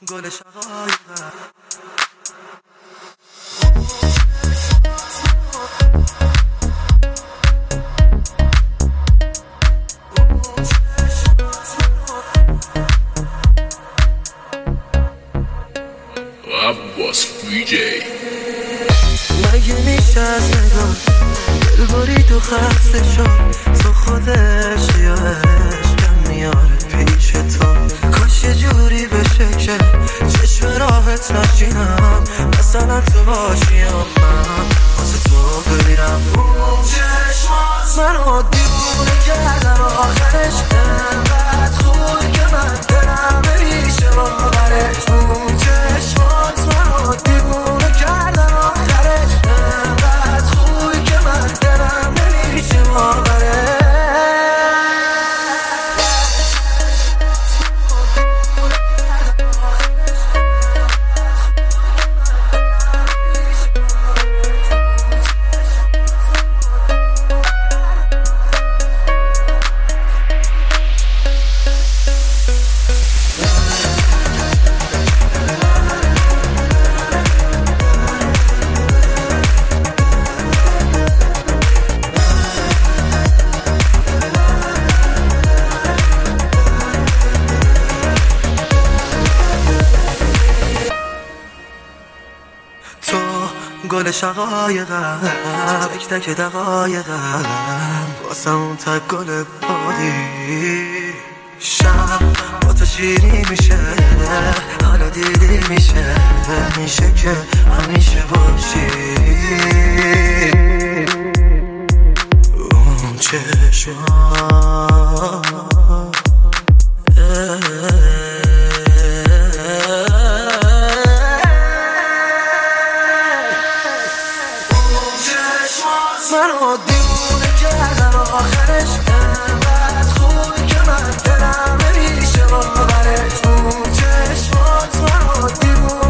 گل شقایقم عباس ویجی مگه میشه از نگاه دل برید و خسته شد تو خودش یا عشقم میاره پیش تو کاش یه جوری بشه که چشم راحت نشینم مثلا تو باشیم من واسه تو بمیرم اون چشمات منو دیوونه کردن آخرش انقدر خوب که من دلم نمیشه باورش اون چشمات منو دیوونه کردن آخرش انقدر خوب که من دلم نمیشه باورش گل شقایقم تک تک دقایقم واسه اون تک گل بادی شب با تو شیری میشه حالا دیدی میشه که همیشه باشی اون چشمات منو دیوونه کردن آخرش انقدر خوبی که من دلم نمیشه باورش اون چشمات منو دیوونه